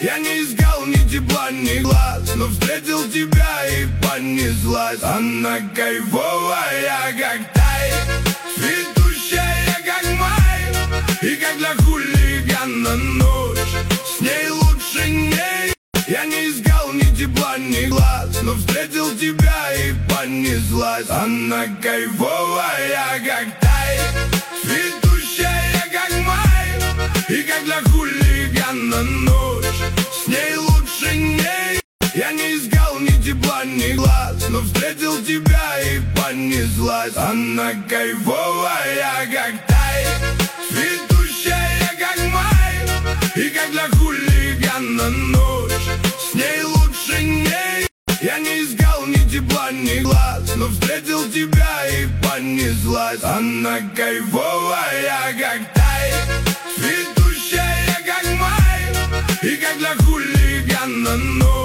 Я не искал ни тепла, ни глаз, но встретил тебя и понеслась. Она кайфовая, как тай, цветущая, как май, и как для хулигана ночь, с ней лучше не. Я не искал ни тепла, ни глаз, но встретил тебя и понеслась. Она кайфовая, как тай, цветущая, как май, и как для хулигана ночь, с ней лучше не. Я не искал ни тепла, ни глаз, но встретил тебя и понеслась. Она кайфовая, как тай, цветущая, как май, и как для хулигана ночь, с ней лучше не. Я не искал ни тепла, ни глаз, но встретил тебя и понеслась. Она кайфовая, как тай, цветущая, как май, и как для хулигана ночь.